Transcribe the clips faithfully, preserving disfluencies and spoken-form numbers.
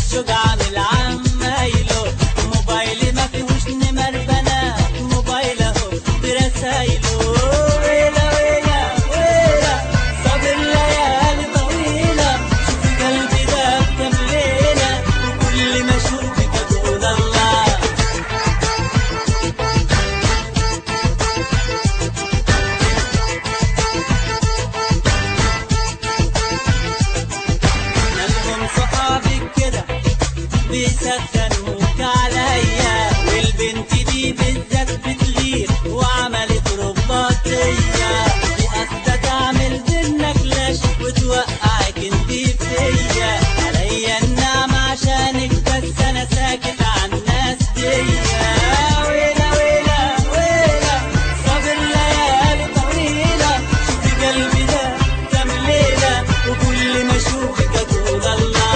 الشوق عامل عمايله، موبايلي ما فيهوش نمر بنات، موبايل اهو برسايله. ويلا ويلا ويلا صابر ليالي طويلة، شوفي قلبي داب كام ليلة، وكل ما اشوفك اقول الله. مالهم صحابك كده بيسخنوك عليا، والبنت دي بالذات بتغير وعملت رباطية، دي قصدها تعمل بينا كلاش وتوقعك انتي فيا، عليا النعمة عشانك بس انا ساكت عن الناس ديا. ويلا ويلا ويلا صابر ليالي طويلة، شوفي قلبي ده كام ليلة، وكل ما اشوفك اقول الله.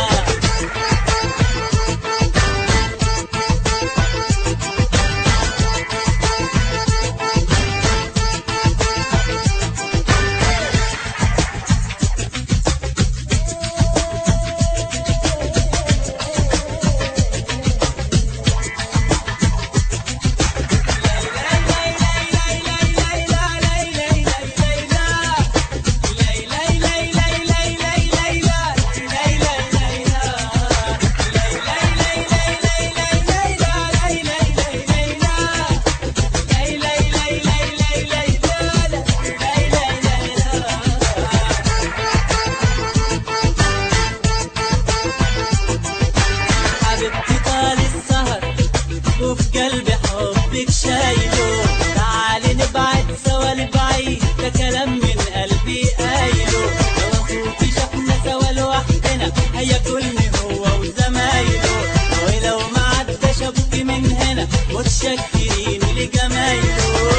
حبيبتي طال السهر وفي قلبي حبك شايله، تعالي نبعد سوا لبعيد، ده كلام من قلبي قايله، لو اخوكي شافنا سوا لوحدنا هياكلني هو وزمايله، ولو ما عداش ابوكي من هنا متشكرين لجمايله.